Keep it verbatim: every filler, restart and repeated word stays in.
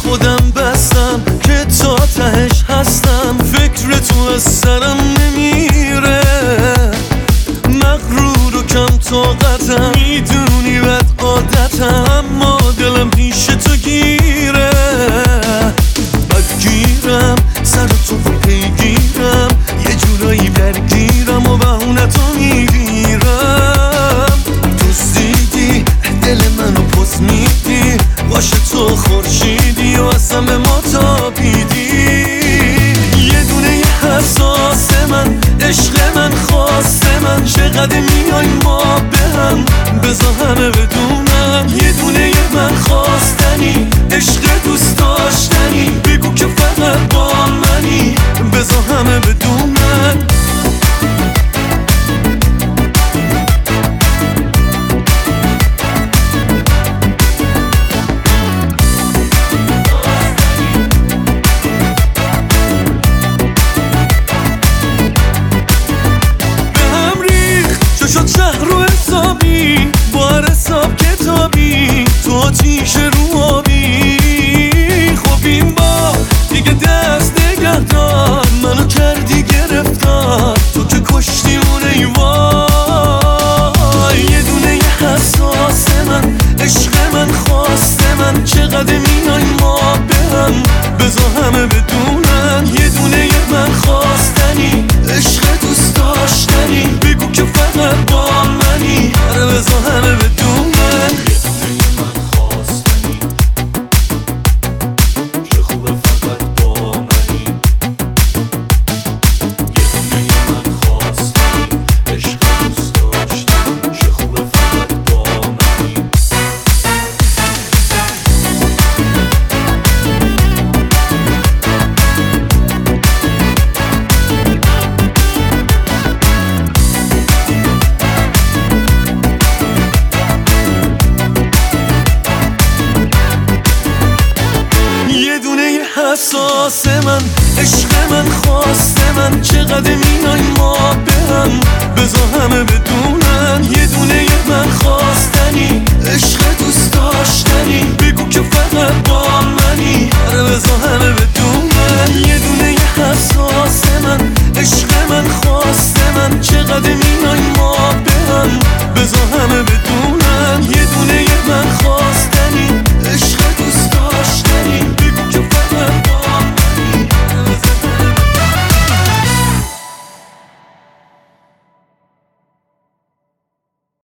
خودم بستم که تا تهش هستم، فکر تو از سرم نمیره، مغرور و کم طاقتم، میدونی بد عادتم، اما دلم پیش تو گیره، بدگیرم سر تو پیگیرم، یه جورایی درگیرم و بهونتو میگیرم، دوستیدی دل منو پس میدی، باشه تو خورشیدی و اصلا به ما تابیدی، یه دونه یه حساس من، عشق من خواست من، چقدر میای ما به هم، بذار همه بدونن، یه دونه یه من خواستنی، عشق دوست داشتنی، بگو که فقط با منی، بذار همه بدونن. شد شهر رو حسابی، بار حساب کتابی، تو آتیش رو آبی، خب این با دیگه دست نگه دار، منو کردی گرفتار، تو که کشتی اون ایوای، یه دونه یه حساس من، عشق من خواست من، چقدر میای ما به هم، بذار همه بدونن، یه دونه یه من خواستنی، عشق دوست داشتنی، بگو که فقط با منی، آره بذار همه بدونن. حساس من، عشق من خواست من، چقدر میای ما به هم، بذار همه بدونن، یه دونه یه من خواستنی، عشق دوست داشتنی، بگو که فقط با منی، آره بذار همه بدونن، یه دونه یه حساس من، عشق من خواست من، چقدر میای ما به هم، بذار همه بدونن، یه دونه یه من